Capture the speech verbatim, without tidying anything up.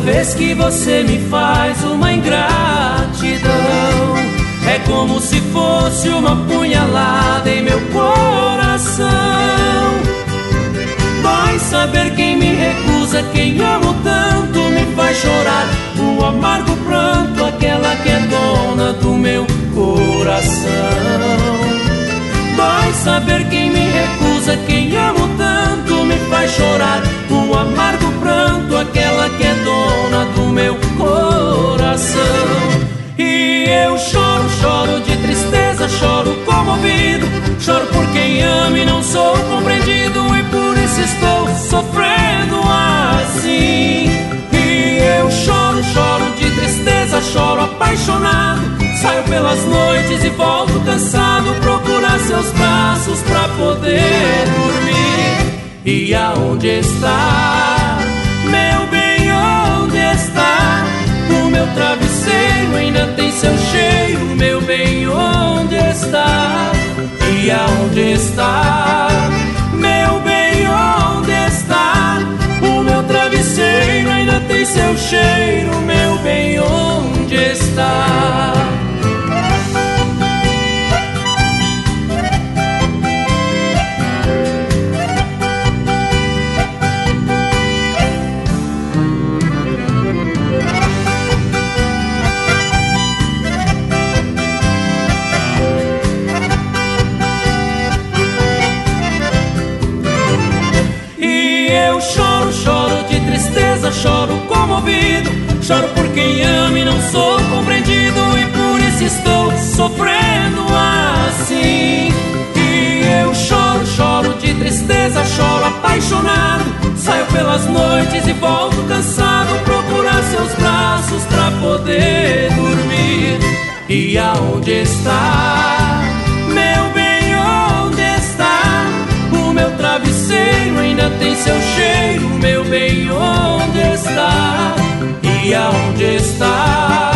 vez que você me faz uma ingratidão, é como se fosse uma punhalada em meu coração. Dói saber quem me recusa, quem amo tanto me faz chorar o amargo pranto, aquela que é dona do meu coração. Dói saber quem me recusa, quem amo tanto me faz chorar o amargo pranto, aquela que é dona do meu coração. E eu choro, choro de tristeza, choro comovido, choro por quem amo e não sou compreendido, e por isso estou sofrendo assim. E eu choro, choro de tristeza, choro apaixonado, saio pelas noites e volto cansado, procurar seus braços pra poder dormir. E aonde está, meu bem, onde está? O meu travesseiro ainda tem seu cheiro, meu bem, onde está? E aonde está, meu bem, onde está? O meu travesseiro ainda tem seu cheiro, meu bem, onde está? Choro comovido, choro por quem amo e não sou compreendido, e por isso estou sofrendo assim. E eu choro, choro de tristeza, choro apaixonado, saio pelas noites e volto cansado, procurar seus braços pra poder dormir. E aonde está, meu bem, onde está? O meu travesseiro ainda tem seu cheiro, meu bem, onde está? E aonde está?